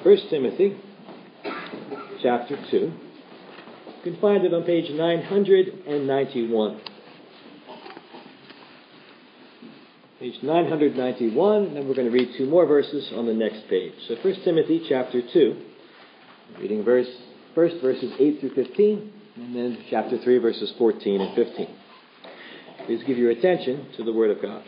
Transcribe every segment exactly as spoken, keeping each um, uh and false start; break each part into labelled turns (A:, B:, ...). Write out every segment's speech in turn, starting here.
A: First Timothy, chapter two. You can find it on page nine hundred ninety-one. Page nine hundred ninety-one, and then we're going to read two more verses on the next page. So First Timothy, chapter two, reading verse, first verses eight through fifteen, and then chapter three, verses fourteen and fifteen. Please give your attention to the Word of God.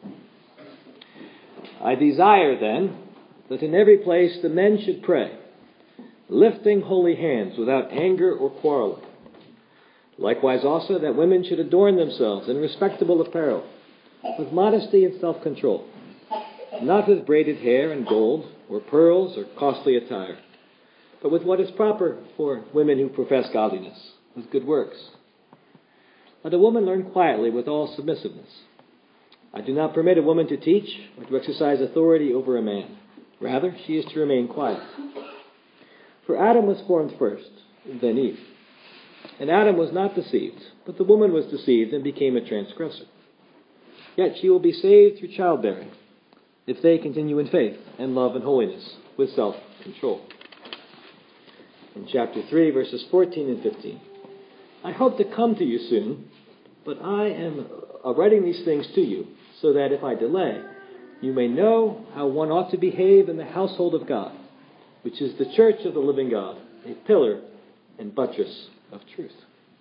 A: I desire, then, that in every place the men should pray, lifting holy hands without anger or quarreling. Likewise also that women should adorn themselves in respectable apparel, with modesty and self-control, not with braided hair and gold, or pearls, or costly attire, but with what is proper for women who profess godliness, with good works. Let a woman learn quietly with all submissiveness. I do not permit a woman to teach or to exercise authority over a man. Rather, she is to remain quiet. For Adam was formed first, and then Eve. And Adam was not deceived, but the woman was deceived and became a transgressor. Yet she will be saved through childbearing, if they continue in faith and love and holiness, with self-control. In chapter three, verses fourteen and fifteen. I hope to come to you soon, but I am writing these things to you, so that if I delay, you may know how one ought to behave in the household of God, which is the church of the living God, a pillar and buttress of truth.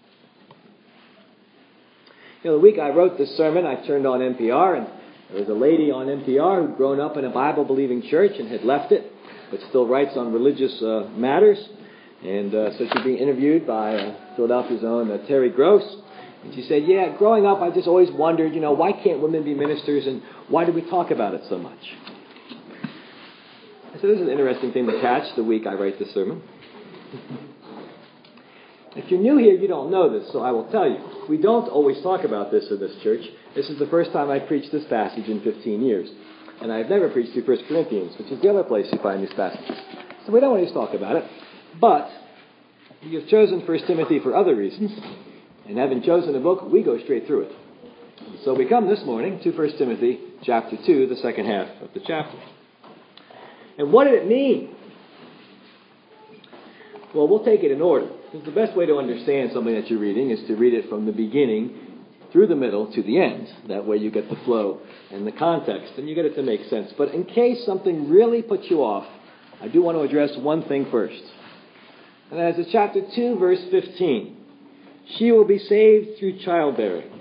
A: You know, the week I wrote this sermon, I turned on N P R, and there was a lady on N P R who'd grown up in a Bible-believing church and had left it, but still writes on religious uh, matters. And uh, so she's being interviewed by uh, Philadelphia's own uh, Terry Gross. And she said, yeah, growing up, I just always wondered, you know, why can't women be ministers, and why do we talk about it so much? I said, this is an interesting thing to catch the week I write this sermon. If you're new here, you don't know this, so I will tell you. We don't always talk about this in this church. This is the first time I preached this passage in fifteen years. And I've never preached through First Corinthians, which is the other place you find these passages. So we don't always talk about it. But we have chosen First Timothy for other reasons. And having chosen a book, we go straight through it. So we come this morning to First Timothy chapter two, the second half of the chapter. And what did it mean? Well, we'll take it in order. Because the best way to understand something that you're reading is to read it from the beginning through the middle to the end. That way you get the flow and the context, and you get it to make sense. But in case something really puts you off, I do want to address one thing first. And that is chapter two, verse fifteen. She will be saved through childbearing.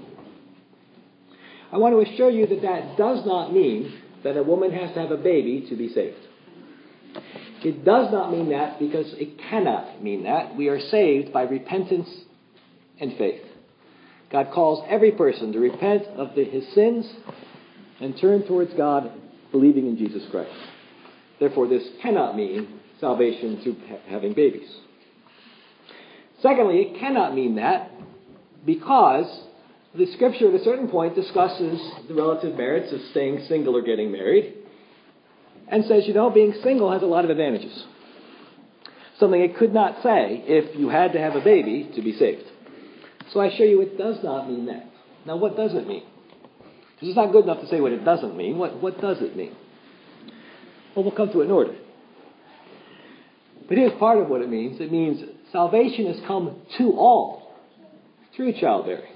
A: I want to assure you that that does not mean that a woman has to have a baby to be saved. It does not mean that because it cannot mean that. We are saved by repentance and faith. God calls every person to repent of the, his sins and turn towards God, believing in Jesus Christ. Therefore, this cannot mean salvation through ha- having babies. Secondly, it cannot mean that because the Scripture at a certain point discusses the relative merits of staying single or getting married and says, you know, being single has a lot of advantages. Something it could not say if you had to have a baby to be saved. So I assure you it does not mean that. Now, what does it mean? Because it's not good enough to say what it doesn't mean. What, what does it mean? Well, we'll come to it in order. But here's part of what it means. It means salvation has come to all through childbearing.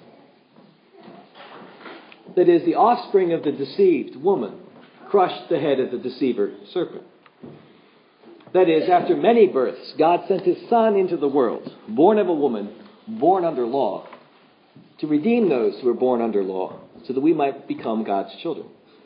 A: That is, the offspring of the deceived woman crushed the head of the deceiver serpent. That is, after many births, God sent his Son into the world, born of a woman, born under law, to redeem those who were born under law, so that we might become God's children.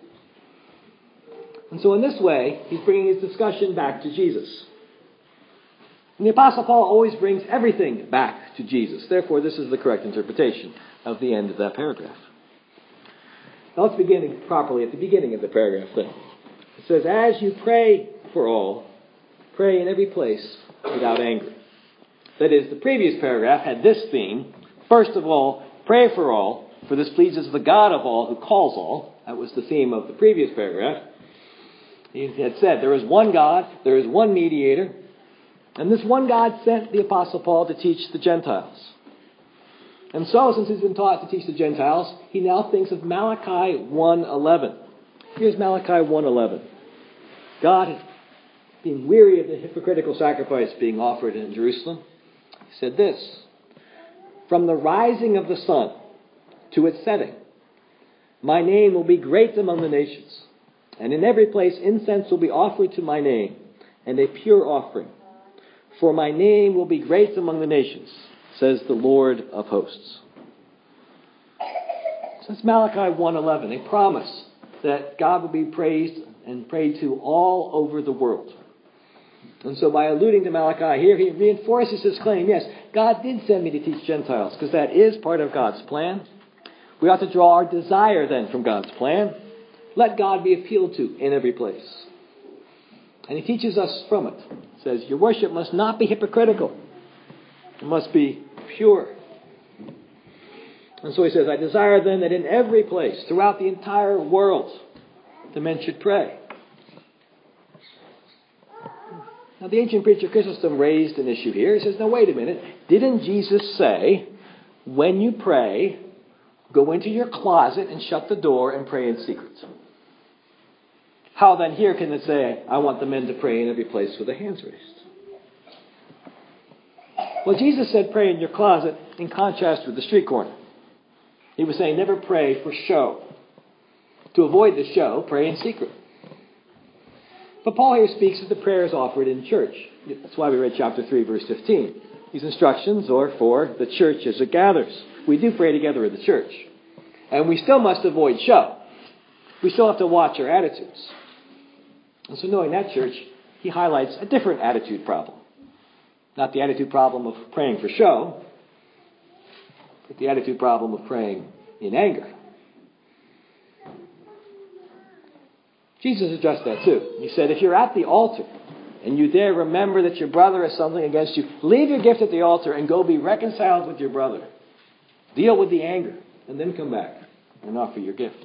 A: And so in this way, he's bringing his discussion back to Jesus. And the Apostle Paul always brings everything back to Jesus. Therefore, this is the correct interpretation of the end of that paragraph. Now let's begin properly at the beginning of the paragraph then. It says, as you pray for all, pray in every place without anger. That is, the previous paragraph had this theme. First of all, pray for all, for this pleases the God of all who calls all. That was the theme of the previous paragraph. He had said, there is one God, there is one mediator, and this one God sent the Apostle Paul to teach the Gentiles. And so, since he's been taught to teach the Gentiles, he now thinks of Malachi one eleven. Here's Malachi one eleven. God, being weary of the hypocritical sacrifice being offered in Jerusalem, he said this, "From the rising of the sun to its setting, my name will be great among the nations, and in every place incense will be offered to my name, and a pure offering. For my name will be great among the nations, says the Lord of hosts." So that's Malachi one eleven, a promise that God will be praised and prayed to all over the world. And so by alluding to Malachi here, he reinforces his claim, yes, God did send me to teach Gentiles, because that is part of God's plan. We ought to draw our desire then from God's plan. Let God be appealed to in every place. And he teaches us from it. He says, your worship must not be hypocritical. It must be pure. And so he says, I desire then that in every place, throughout the entire world, the men should pray. Now the ancient preacher Chrysostom raised an issue here. He says, now wait a minute. Didn't Jesus say, when you pray, go into your closet and shut the door and pray in secret? How then here can it say, I want the men to pray in every place with their hands raised? Well, Jesus said pray in your closet in contrast with the street corner. He was saying never pray for show. To avoid the show, pray in secret. But Paul here speaks of the prayers offered in church. That's why we read chapter three, verse fifteen. These instructions are for the church as it gathers. We do pray together in the church. And we still must avoid show. We still have to watch our attitudes. And so knowing that, church, he highlights a different attitude problem. Not the attitude problem of praying for show, but the attitude problem of praying in anger. Jesus addressed that too. He said, if you're at the altar and you there remember that your brother has something against you, leave your gift at the altar and go be reconciled with your brother. Deal with the anger and then come back and offer your gift.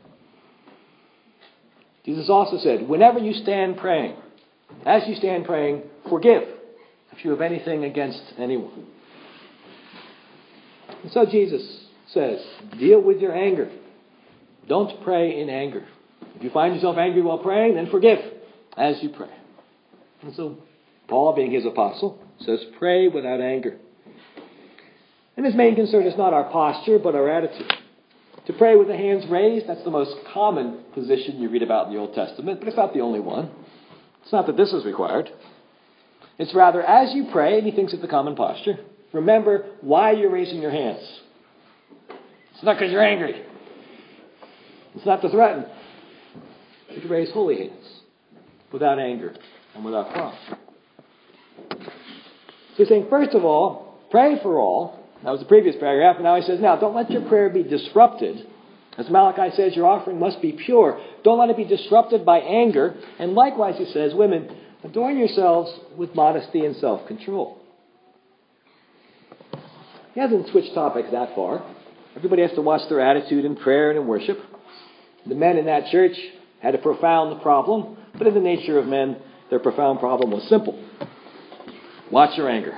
A: Jesus also said, whenever you stand praying, as you stand praying, forgive if you have anything against anyone. And so Jesus says, deal with your anger. Don't pray in anger. If you find yourself angry while praying, then forgive as you pray. And so Paul, being his apostle, says pray without anger. And his main concern is not our posture, but our attitude. To pray with the hands raised, that's the most common position you read about in the Old Testament, but it's not the only one. It's not that this is required. It's rather, as you pray, and he thinks it's the common posture, remember why you're raising your hands. It's not because you're angry. It's not to threaten. It's to raise holy hands, without anger and without pride. So he's saying, first of all, pray for all. That was the previous paragraph. And now he says, now, don't let your prayer be disrupted. As Malachi says, your offering must be pure. Don't let it be disrupted by anger. And likewise, he says, women, adorn yourselves with modesty and self-control. He hasn't switched topics that far. Everybody has to watch their attitude in prayer and in worship. The men in that church had a profound problem, but in the nature of men, their profound problem was simple. Watch your anger.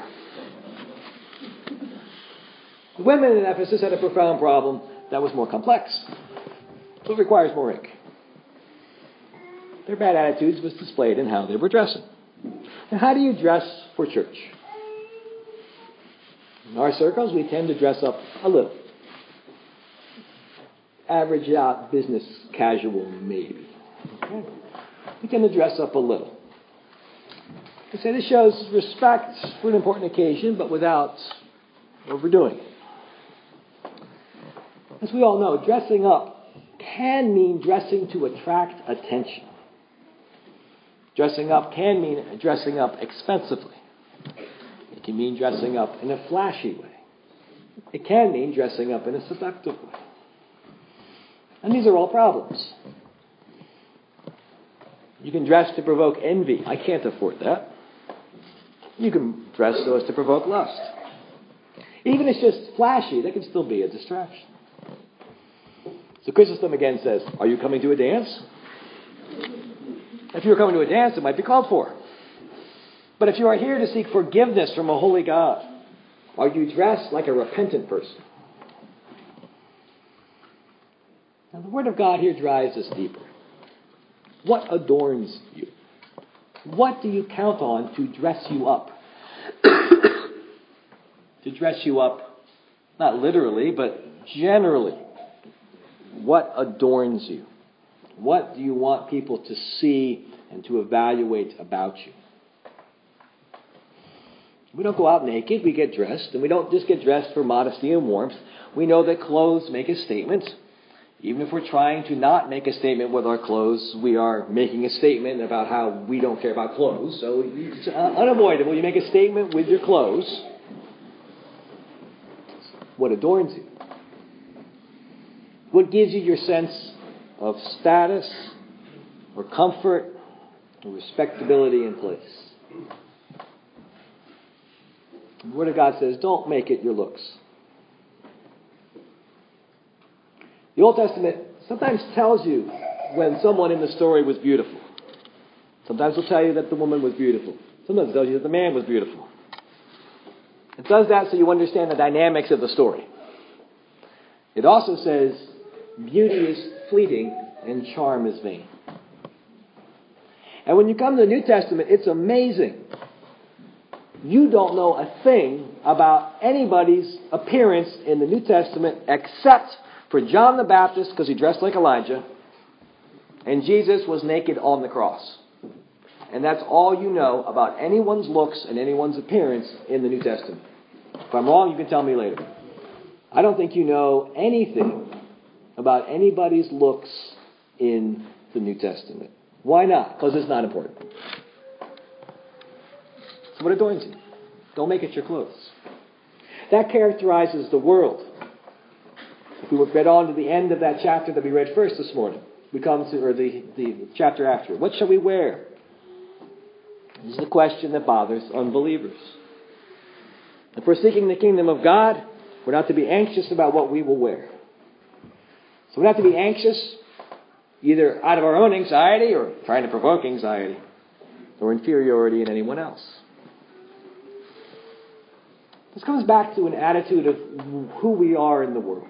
A: The women in Ephesus had a profound problem that was more complex. So it requires more ink. Their bad attitudes was displayed in how they were dressing. Now, how do you dress for church? In our circles, we tend to dress up a little. Average out business casual, maybe. Okay? We tend to dress up a little. I say this shows respect for an important occasion, but without overdoing it. As we all know, dressing up can mean dressing to attract attention. Dressing up can mean dressing up expensively. It can mean dressing up in a flashy way. It can mean dressing up in a seductive way. And these are all problems. You can dress to provoke envy. I can't afford that. You can dress so as to provoke lust. Even if it's just flashy, that can still be a distraction. So Chrysostom again says, are you coming to a dance? If you're coming to a dance, it might be called for. But if you are here to seek forgiveness from a holy God, are you dressed like a repentant person? Now the Word of God here drives us deeper. What adorns you? What do you count on to dress you up? To dress you up, not literally, but generally. What adorns you? What do you want people to see and to evaluate about you? We don't go out naked, we get dressed, and we don't just get dressed for modesty and warmth. We know that clothes make a statement. Even if we're trying to not make a statement with our clothes, we are making a statement about how we don't care about clothes. So it's unavoidable. You make a statement with your clothes. What adorns you? What gives you your sense of status or comfort or respectability in place? The Word of God says, don't make it your looks. The Old Testament sometimes tells you when someone in the story was beautiful. Sometimes it'll tell you that the woman was beautiful. Sometimes it tells you that the man was beautiful. It does that so you understand the dynamics of the story. It also says, beauty is fleeting and charm is vain. And when you come to the New Testament, it's amazing. You don't know a thing about anybody's appearance in the New Testament except for John the Baptist, because he dressed like Elijah, and Jesus was naked on the cross. And that's all you know about anyone's looks and anyone's appearance in the New Testament. If I'm wrong, you can tell me later. I don't think you know anything about anybody's looks in the New Testament. Why not? Because it's not important. So what adorns you? Don't make it your clothes. That characterizes the world. If we would get on to the end of that chapter that we read first this morning, we come to, or the, the chapter after. What shall we wear? This is the question that bothers unbelievers. If we're seeking the kingdom of God, we're not to be anxious about what we will wear. So we're not to be anxious either out of our own anxiety or trying to provoke anxiety or inferiority in anyone else. This comes back to an attitude of who we are in the world.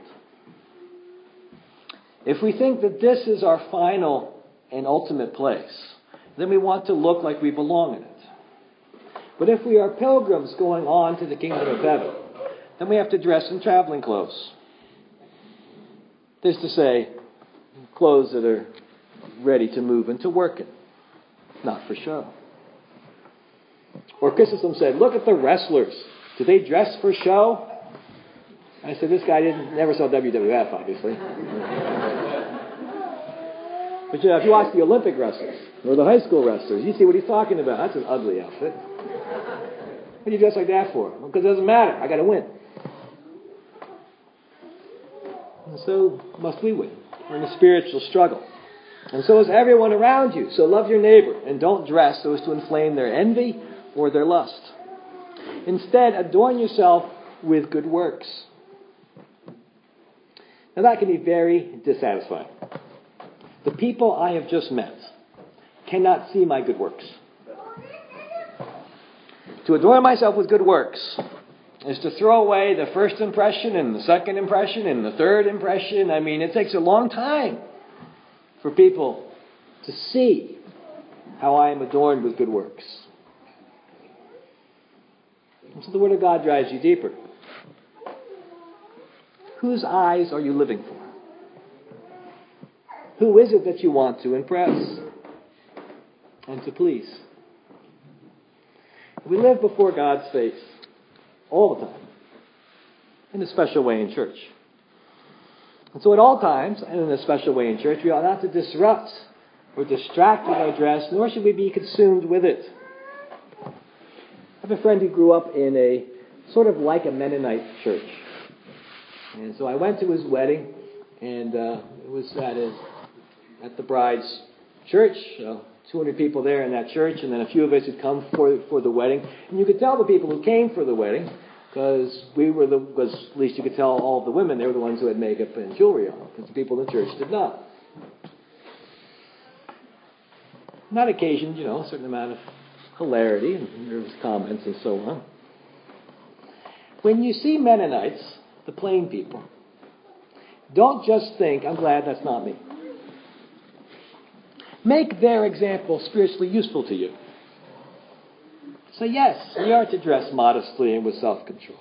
A: If we think that this is our final and ultimate place, then we want to look like we belong in it. But if we are pilgrims going on to the kingdom of heaven, then we have to dress in traveling clothes. That is to say, clothes that are ready to move into work in, not for show. Or Chrysostom said, look at the wrestlers. Do they dress for show? I said, this guy didn't never saw W W F, obviously. But you know, if you watch the Olympic wrestlers or the high school wrestlers, you see what he's talking about. That's an ugly outfit. What do you dress like that for? Well, because it doesn't matter. I got to win. And so must we win. We're in a spiritual struggle. And so is everyone around you. So love your neighbor and don't dress so as to inflame their envy or their lust. Instead, adorn yourself with good works. Now that can be very dissatisfying. The people I have just met cannot see my good works. To adorn myself with good works is to throw away the first impression and the second impression and the third impression. I mean, it takes a long time for people to see how I am adorned with good works. And so the Word of God drives you deeper. Whose eyes are you living for? Who is it that you want to impress and to please? We live before God's face all the time, in a special way in church. And so at all times, and in a special way in church, we ought not to disrupt or distract with our dress, nor should we be consumed with it. I have a friend who grew up in a sort of like a Mennonite church. And so I went to his wedding, and uh, it was at his, at the bride's church. Uh, two hundred people there in that church, and then a few of us had come for for the wedding. And you could tell the people who came for the wedding, because we were the, because at least you could tell all of the women, they were the ones who had makeup and jewelry on, because the people in the church did not. And that occasioned, you know, a certain amount of hilarity and nervous comments and so on. When you see Mennonites, the plain people, don't just think, I'm glad that's not me. Make their example spiritually useful to you. So yes, we are to dress modestly and with self-control.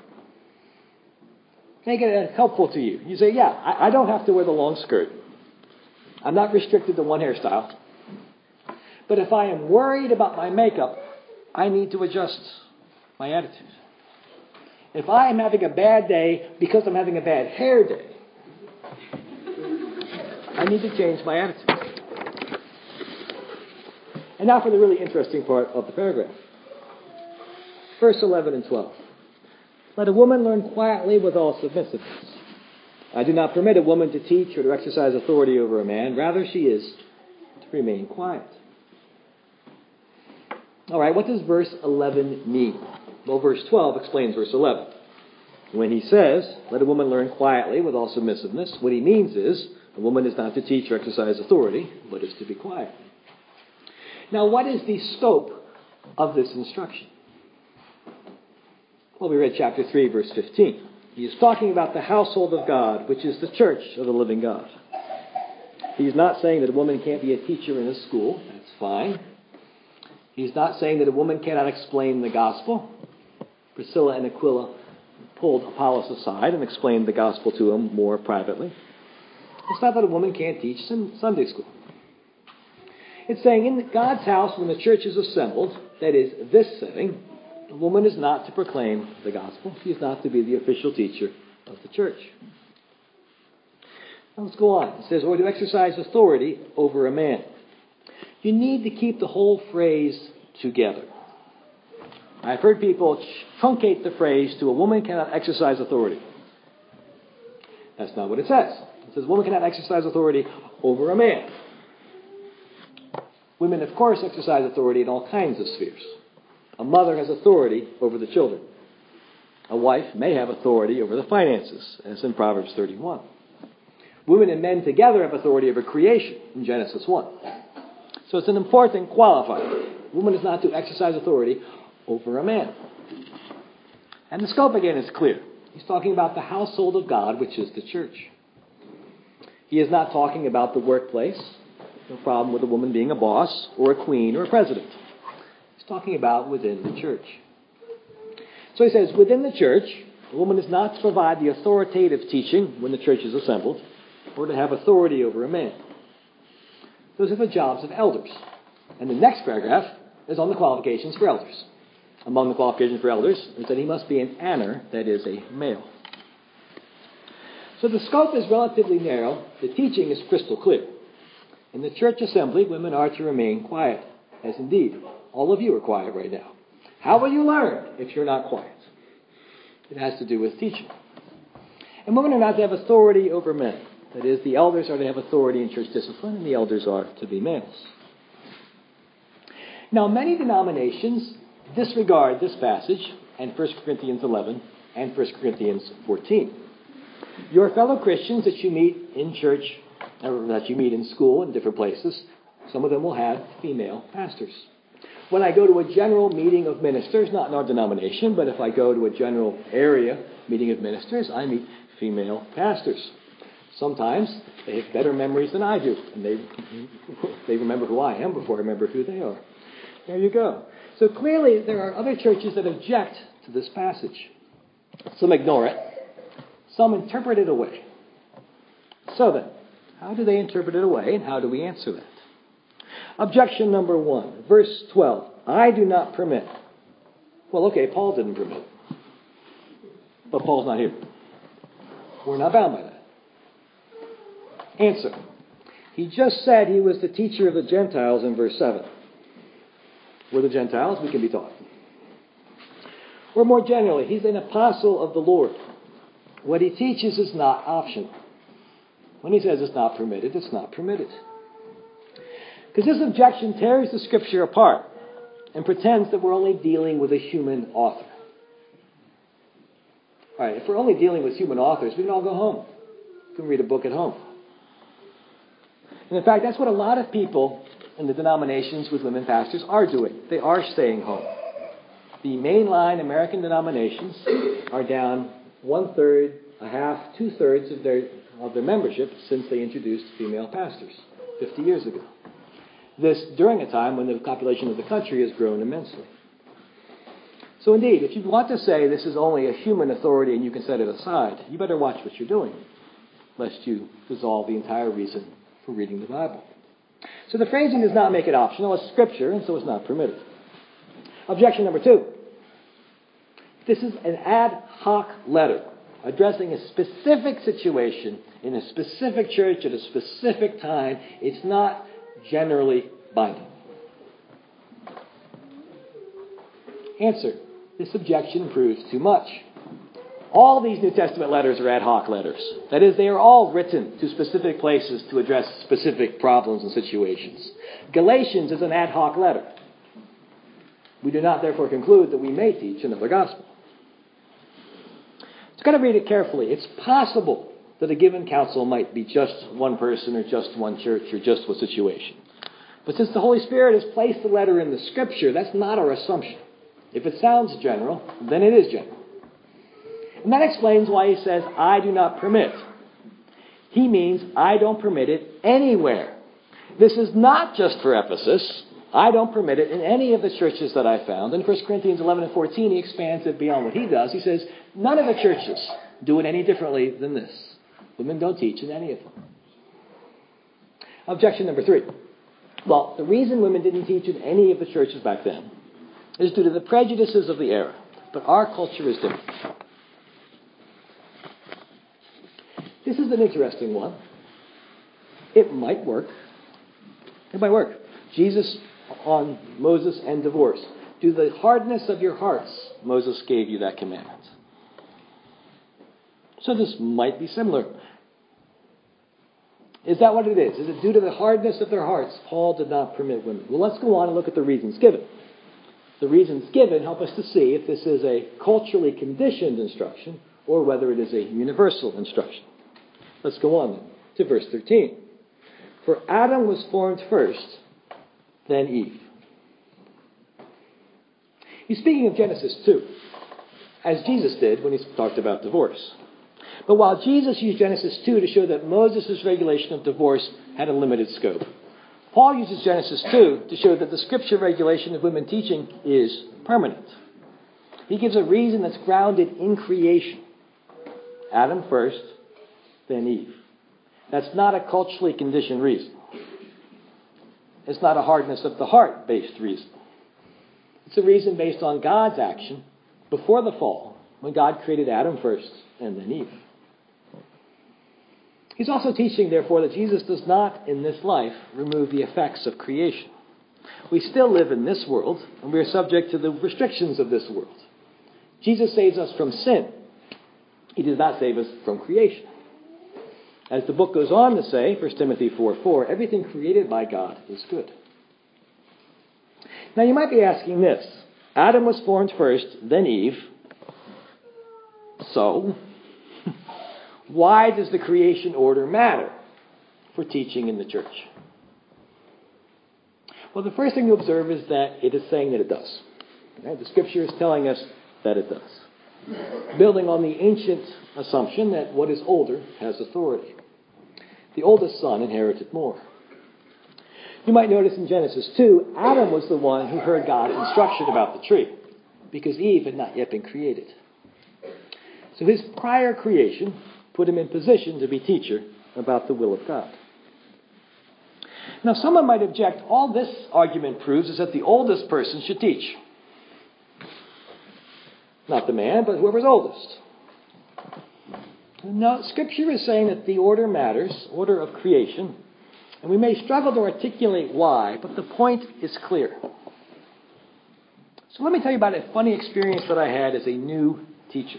A: Make it helpful to you. You say, yeah, I, I don't have to wear the long skirt. I'm not restricted to one hairstyle. But if I am worried about my makeup, I need to adjust my attitude. If I am having a bad day because I'm having a bad hair day, I need to change my attitude. And now for the really interesting part of the paragraph. Verse eleven and twelve. Let a woman learn quietly with all submissiveness. I do not permit a woman to teach or to exercise authority over a man. Rather, she is to remain quiet. All right, what does verse eleven mean? Well, verse twelve explains verse eleven. When he says, let a woman learn quietly with all submissiveness, what he means is, a woman is not to teach or exercise authority, but is to be quiet. Now, what is the scope of this instruction? Well, we read chapter three, verse fifteen. He is talking about the household of God, which is the church of the living God. He's not saying that a woman can't be a teacher in a school. That's fine. He's not saying that a woman cannot explain the gospel. Priscilla and Aquila pulled Apollos aside and explained the gospel to him more privately. It's not that a woman can't teach in Sunday school. It's saying in God's house, when the church is assembled, that is, this setting, a woman is not to proclaim the gospel. She is not to be the official teacher of the church. Now let's go on. It says, or to exercise authority over a man. You need to keep the whole phrase together. I've heard people truncate the phrase to a woman cannot exercise authority. That's not what it says. It says a woman cannot exercise authority over a man. Women, of course, exercise authority in all kinds of spheres. A mother has authority over the children. A wife may have authority over the finances, as in Proverbs thirty-one. Women and men together have authority over creation in Genesis one. So it's an important qualifier. A woman is not to exercise authority over a man. And the scope, again, is clear. He's talking about the household of God, which is the church. He is not talking about the workplace. No problem with a woman being a boss or a queen or a president. He's talking about within the church. So he says, within the church, a woman is not to provide the authoritative teaching when the church is assembled, or to have authority over a man. Those are the jobs of elders. And the next paragraph is on the qualifications for elders. Among the qualifications for elders is that he must be an aner, that is, a male. So the scope is relatively narrow. The teaching is crystal clear. In the church assembly, women are to remain quiet, as indeed all of you are quiet right now. How will you learn if you're not quiet? It has to do with teaching. And women are not to have authority over men. That is, the elders are to have authority in church discipline, and the elders are to be males. Now, many denominations disregard this passage and First Corinthians eleven and First Corinthians fourteen. Your fellow Christians that you meet in church, or that you meet in school in different places, some of them will have female pastors. When I go to a general meeting of ministers, not in our denomination, but if I go to a general area meeting of ministers, I meet female pastors. Sometimes they have better memories than I do, and they they remember who I am before I remember who they are. There you go. So clearly there are other churches that object to this passage. Some ignore it. Some interpret it away. So then, how do they interpret it away, and how do we answer that? Objection number one, verse twelve. I do not permit. Well, okay, Paul didn't permit. But Paul's not here. We're not bound by that. Answer. He just said he was the teacher of the Gentiles in verse seven. We're the Gentiles, we can be taught. Or more generally, he's an apostle of the Lord. What he teaches is not optional. When he says it's not permitted, it's not permitted. Because this objection tears the Scripture apart and pretends that we're only dealing with a human author. All right, if we're only dealing with human authors, we can all go home. We can read a book at home. And in fact, that's what a lot of people in the denominations with women pastors are doing. They are staying home. The mainline American denominations are down one-third, a half, two-thirds of their, of their membership since they introduced female pastors fifty years ago. This during a time when the population of the country has grown immensely. So indeed, if you want to say this is only a human authority and you can set it aside, you better watch what you're doing, lest you dissolve the entire reason for reading the Bible. So the phrasing does not make it optional. It's Scripture, and so it's not permitted. Objection number two. This is an ad hoc letter addressing a specific situation in a specific church at a specific time. It's not generally binding. Answer. This objection proves too much. All these New Testament letters are ad hoc letters. That is, they are all written to specific places to address specific problems and situations. Galatians is an ad hoc letter. We do not therefore conclude that we may teach another gospel. It's got to read it carefully. It's possible that a given counsel might be just one person or just one church or just one situation. But since the Holy Spirit has placed the letter in the Scripture, that's not our assumption. If it sounds general, then it is general. And that explains why he says, I do not permit. He means I don't permit it anywhere. This is not just for Ephesus. I don't permit it in any of the churches that I found. In First Corinthians eleven and fourteen, he expands it beyond what he does. He says, none of the churches do it any differently than this. Women don't teach in any of them. Objection number three. Well, the reason women didn't teach in any of the churches back then is due to the prejudices of the era. But our culture is different. This is an interesting one. It might work. It might work. Jesus on Moses and divorce. Do the hardness of your hearts. Moses gave you that commandment. So this might be similar. Is that what it is? Is it due to the hardness of their hearts? Paul did not permit women. Well, let's go on and look at the reasons given. The reasons given help us to see if this is a culturally conditioned instruction or whether it is a universal instruction. Let's go on then to verse thirteen. For Adam was formed first, then Eve. He's speaking of Genesis two, as Jesus did when he talked about divorce. But while Jesus used Genesis two to show that Moses' regulation of divorce had a limited scope, Paul uses Genesis two to show that the Scripture regulation of women teaching is permanent. He gives a reason that's grounded in creation. Adam first, then Eve. That's not a culturally conditioned reason. It's not a hardness of the heart-based reason. It's a reason based on God's action before the fall, when God created Adam first and then Eve. He's also teaching, therefore, that Jesus does not, in this life, remove the effects of creation. We still live in this world, and we are subject to the restrictions of this world. Jesus saves us from sin. He does not save us from creation. As the book goes on to say, First Timothy four four, everything created by God is good. Now you might be asking this. Adam was formed first, then Eve. So, why does the creation order matter for teaching in the church? Well, the first thing to observe is that it is saying that it does. Okay? The Scripture is telling us that it does. Building on the ancient assumption that what is older has authority. The oldest son inherited more. You might notice in Genesis two, Adam was the one who heard God's instruction about the tree, because Eve had not yet been created. So his prior creation put him in position to be teacher about the will of God. Now, someone might object, all this argument proves is that the oldest person should teach. Not the man, but whoever's oldest. No, Scripture is saying that the order matters, order of creation, and we may struggle to articulate why, but the point is clear. So let me tell you about a funny experience that I had as a new teacher.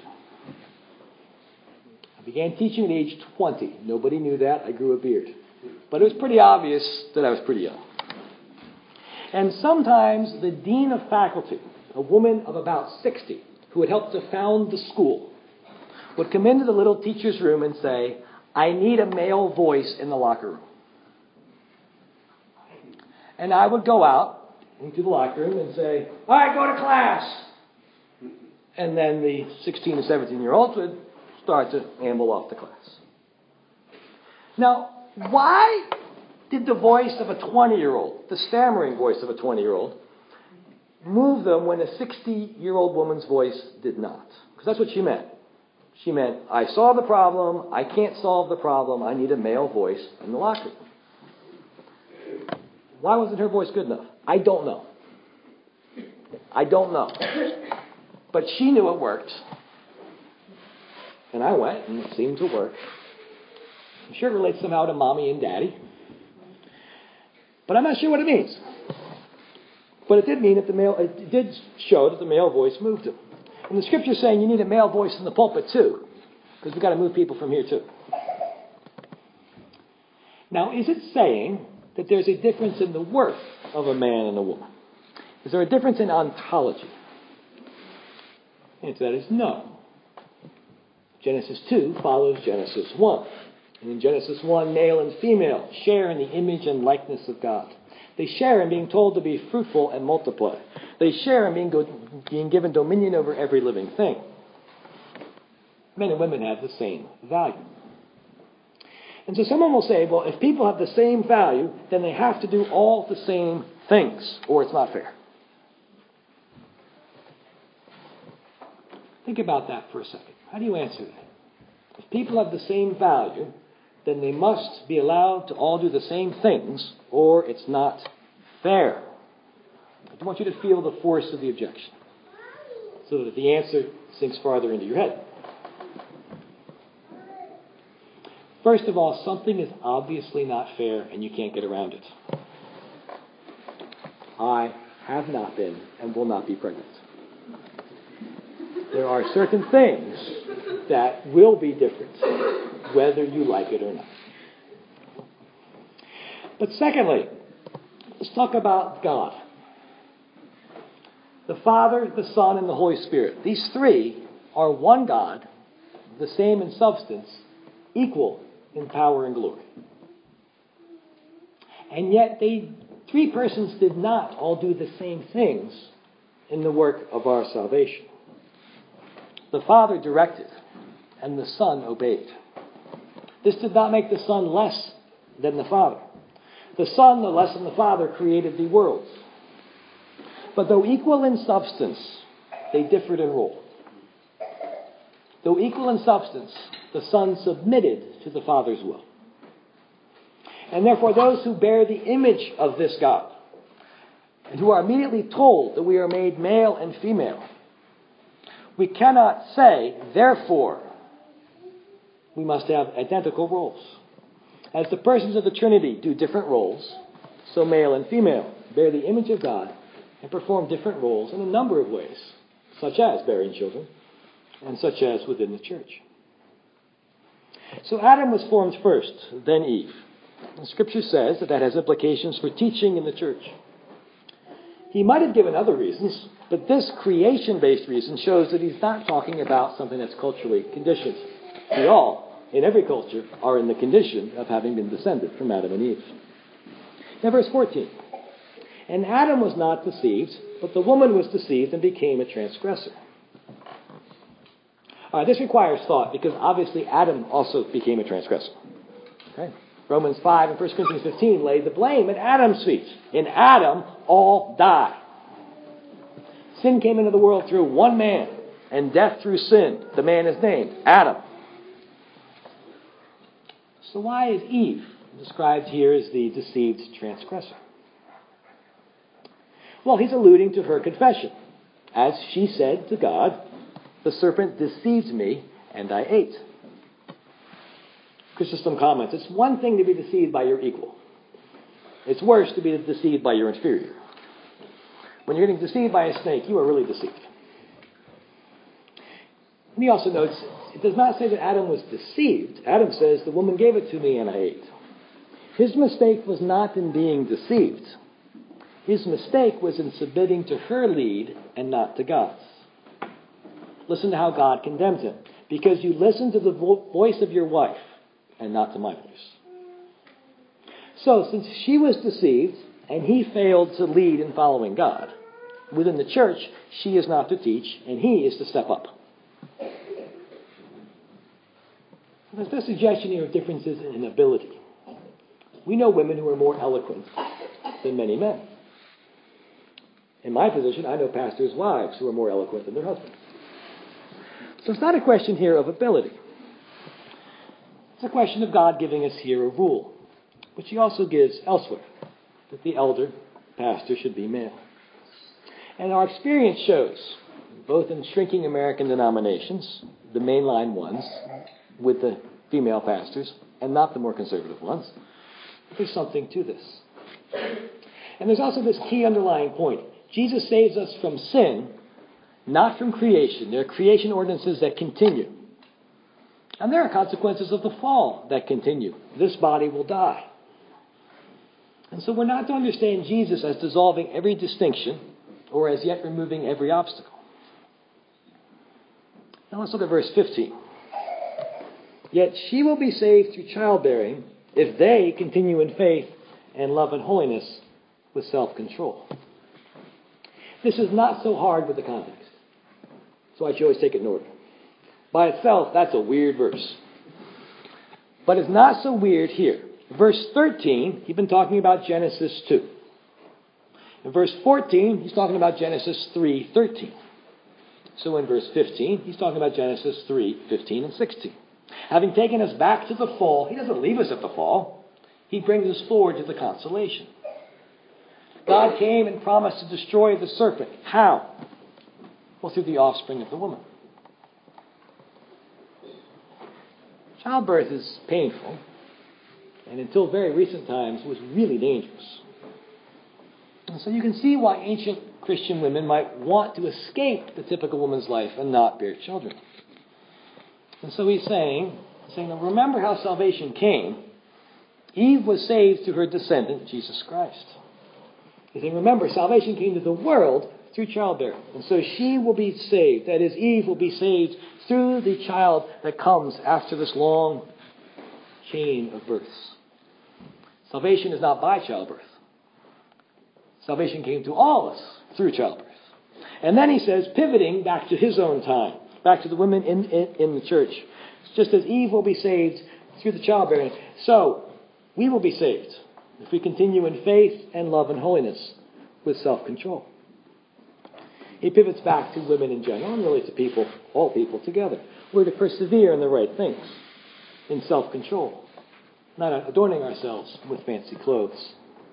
A: I began teaching at age twenty. Nobody knew that. I grew a beard. But it was pretty obvious that I was pretty young. And sometimes the dean of faculty, a woman of about sixty, who had helped to found the school, would come into the little teacher's room and say, I need a male voice in the locker room. And I would go out into the locker room and say, all right, go to class. And then the sixteen and seventeen-year-olds would start to amble off to class. Now, why did the voice of a twenty-year-old, the stammering voice of a twenty-year-old, moved them when a sixty-year-old woman's voice did not. Because that's what she meant. She meant, I saw the problem, I can't solve the problem, I need a male voice in the locker room. Why wasn't her voice good enough? I don't know. I don't know. But she knew it worked. And I went, and it seemed to work. I'm sure it relates somehow to mommy and daddy. But I'm not sure what it means. But it did mean that the male, it did show that the male voice moved him. And the scripture's saying you need a male voice in the pulpit too. Because we've got to move people from here too. Now, is it saying that there's a difference in the worth of a man and a woman? Is there a difference in ontology? The answer to that is no. Genesis two follows Genesis one. And in Genesis one, male and female share in the image and likeness of God. They share in being told to be fruitful and multiply. They share in being, go, being given dominion over every living thing. Men and women have the same value. And so someone will say, well, if people have the same value, then they have to do all the same things, or it's not fair. Think about that for a second. How do you answer that? If people have the same value, then they must be allowed to all do the same things, or it's not fair. I want you to feel the force of the objection, so that the answer sinks farther into your head. First of all, something is obviously not fair, and you can't get around it. I have not been and will not be pregnant. There are certain things that will be different, whether you like it or not. But secondly, let's talk about God. The Father, the Son, and the Holy Spirit. These three are one God, the same in substance, equal in power and glory. And yet, they three persons did not all do the same things in the work of our salvation. The Father directed, and the Son obeyed. This did not make the Son less than the Father. The Son, no less than the Father, created the worlds. But though equal in substance, they differed in role. Though equal in substance, the Son submitted to the Father's will. And therefore, those who bear the image of this God, and who are immediately told that we are made male and female, we cannot say, therefore, we must have identical roles. As the persons of the Trinity do different roles, so male and female bear the image of God and perform different roles in a number of ways, such as bearing children, and such as within the church. So Adam was formed first, then Eve. And Scripture says that that has implications for teaching in the church. He might have given other reasons, but this creation-based reason shows that he's not talking about something that's culturally conditioned. We all, in every culture, are in the condition of having been descended from Adam and Eve. Now verse fourteen. And Adam was not deceived, but the woman was deceived and became a transgressor. All right, this requires thought, because obviously Adam also became a transgressor. Okay? Romans five and First Corinthians fifteen lay the blame at Adam's feet. In Adam, all die. Sin came into the world through one man, and death through sin. The man is named Adam. So why is Eve described here as the deceived transgressor? Well, he's alluding to her confession. As she said to God, the serpent deceived me, and I ate. Chrysostom comments, it's one thing to be deceived by your equal. It's worse to be deceived by your inferior. When you're getting deceived by a snake, you are really deceived. And he also notes, it does not say that Adam was deceived. Adam says, the woman gave it to me and I ate. His mistake was not in being deceived. His mistake was in submitting to her lead and not to God's. Listen to how God condemns him. Because you listened to the vo- voice of your wife and not to my voice. So, since she was deceived and he failed to lead in following God, within the church, she is not to teach and he is to step up. There's no suggestion here of differences in ability. We know women who are more eloquent than many men. In my position, I know pastors' wives who are more eloquent than their husbands. So it's not a question here of ability. It's a question of God giving us here a rule, which he also gives elsewhere, that the elder pastor should be male. And our experience shows, both in shrinking American denominations, the mainline ones, with the female pastors, and not the more conservative ones, there's something to this. And there's also this key underlying point. Jesus saves us from sin, not from creation. There are creation ordinances that continue. And there are consequences of the fall that continue. This body will die. And so we're not to understand Jesus as dissolving every distinction or as yet removing every obstacle. Now let's look at verse fifteen. Yet she will be saved through childbearing if they continue in faith and love and holiness with self-control. This is not so hard with the context. So I should always take it in order. By itself, that's a weird verse. But it's not so weird here. Verse thirteen, he's been talking about Genesis two. In verse fourteen, he's talking about Genesis three thirteen. So in verse fifteen, he's talking about Genesis three fifteen and sixteen. Having taken us back to the fall, he doesn't leave us at the fall. He brings us forward to the consolation. God came and promised to destroy the serpent. How? Well, through the offspring of the woman. Childbirth is painful, and until very recent times was really dangerous. And so you can see why ancient Christian women might want to escape the typical woman's life and not bear children. And so he's saying, saying, remember how salvation came. Eve was saved through her descendant, Jesus Christ. He's saying, remember, salvation came to the world through childbearing. And so she will be saved. That is, Eve will be saved through the child that comes after this long chain of births. Salvation is not by childbirth. Salvation came to all of us through childbirth. And then he says, pivoting back to his own time, back to the women in, in, in the church. Just as Eve will be saved through the childbearing, so we will be saved if we continue in faith and love and holiness with self-control. He pivots back to women in general and really to people, all people together. We're to persevere in the right things, in self-control, not adorning ourselves with fancy clothes.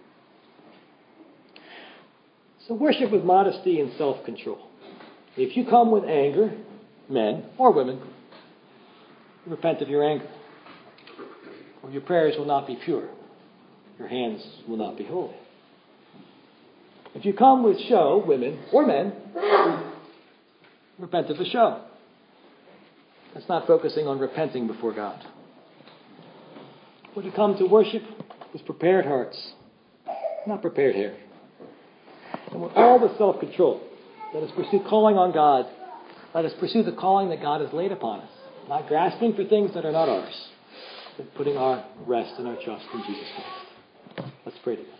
A: So worship with modesty and self-control. If you come with anger, men or women, repent of your anger, or your prayers will not be pure. Your hands will not be holy. If you come with show, women or men, repent of the show. That's not focusing on repenting before God. We're to come to worship with prepared hearts, not prepared hair. And with all the self-control, let us pursue calling on God. Let us pursue the calling that God has laid upon us. Not grasping for things that are not ours, but putting our rest and our trust in Jesus Christ. Let's pray together.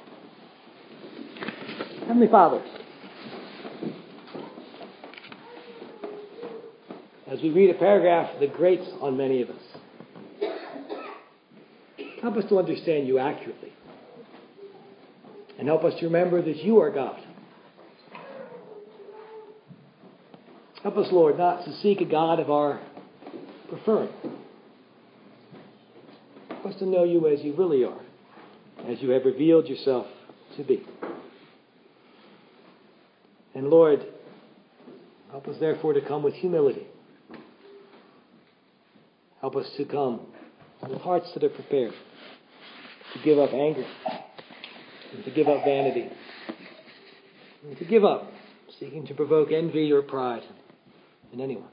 A: Heavenly Father, as we read a paragraph that grates on many of us, help us to understand you accurately. And help us to remember that you are God. Help us, Lord, not to seek a God of our preferring. Help us to know you as you really are, as you have revealed yourself to be. And Lord, help us therefore to come with humility. Help us to come with hearts that are prepared to give up anger, and to give up vanity, and to give up seeking to provoke envy or pride in anyone.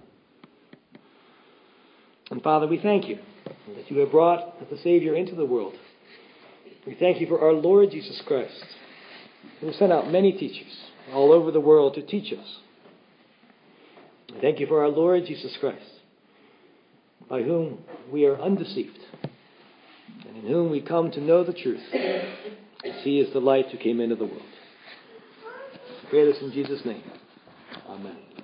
A: And Father, we thank you that you have brought the Savior into the world. We thank you for our Lord Jesus Christ, who sent out many teachers all over the world to teach us. We thank you for our Lord Jesus Christ, by whom we are undeceived, and in whom we come to know the truth, as he is the light who came into the world. We pray this in Jesus' name. Amen.